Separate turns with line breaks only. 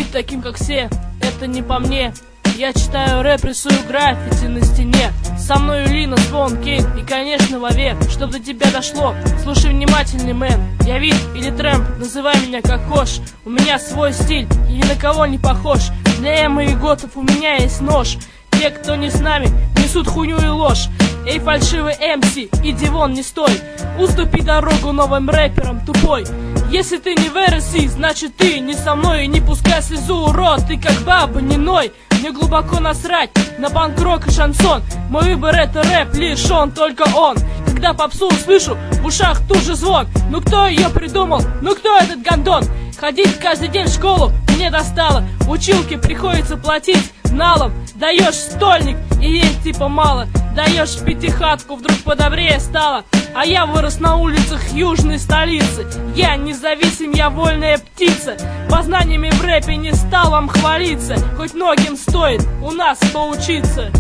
быть таким, как все, это не по мне. Я читаю рэп, рисую граффити на стене. Со мной Лина, Звон, Кейн и, конечно, вовек. Чтоб до тебя дошло, слушай внимательный, мэн. Я Вид или Трэмп, называй меня как хочешь. У меня свой стиль, и ни на кого не похож. Для Эммы и готов у меня есть нож. Те, кто не с нами, несут хуйню и ложь. Эй, фальшивый МС, иди вон, не стой. Уступи дорогу новым рэперам, тупой. Если ты не в РСИ, значит ты не со мной. И не пускай слезу, урод, ты как баба, не ной. Мне глубоко насрать на панк-рок и шансон. Мой выбор это рэп, лишь он, только он. Когда попсу услышу, в ушах тут же звон. Ну кто ее придумал? Ну кто этот гондон? Ходить каждый день в школу мне достало. Училке приходится платить налом. Даешь стольник и есть типа мало. Даешь пятихатку, вдруг подобрее стало. А я вырос на улицах южной столицы. Я независим, я вольная птица. Познаниями в рэпе не стал вам хвалиться. Хоть многим стоит у нас поучиться.